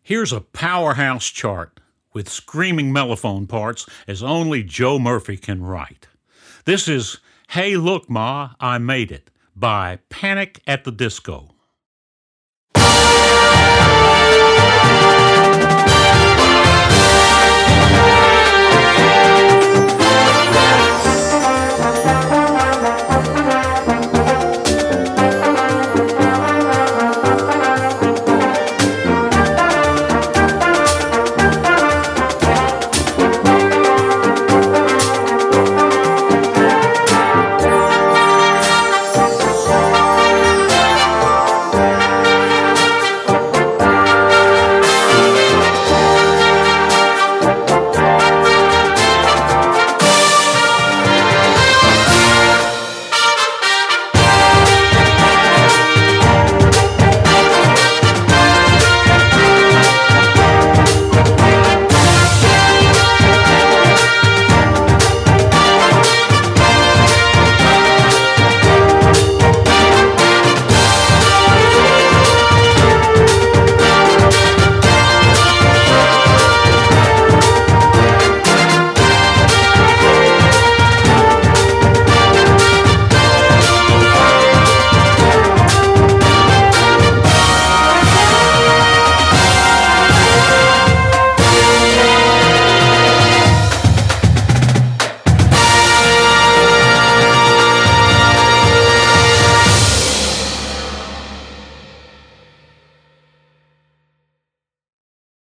Here's a powerhouse chart with screaming mellophone parts as only Joe Murphy can write. This is Hey Look Ma, I Made It by Panic at the Disco.